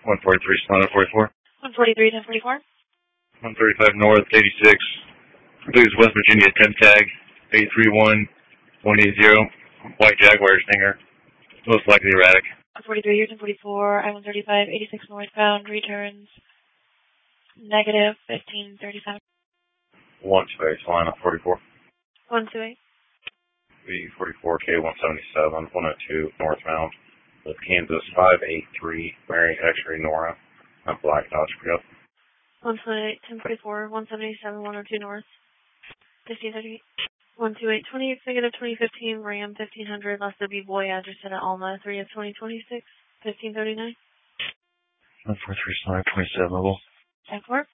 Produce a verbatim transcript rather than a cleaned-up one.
one forty-three, Solana forty-four. one forty-three, ten forty-four. one thirty-five North, eighty-six. Please, West Virginia, ten tag, eight three one, one eight zero. White Jaguar Stinger. Most likely erratic. one forty-three here, ten forty-four. I one thirty-five, eighty-six northbound. Returns negative fifteen thirty-seven. one space, Solana forty-four. one two eight. B forty-four, K one seventy-seven, one oh two northbound. With Kansas five eight three, Mary X-ray Nora. Not Black Dodge, forgot. one two eight, ten forty-four, one seventy-seven, one oh two north. fifteen thirty-eight. one two eight, twenty, negative twenty fifteen, Ram fifteen hundred, Los W Voyage, at Alma, three of twenty twenty-six, fifteen thirty-nine. one four three, Solana twenty-seven level. ten four.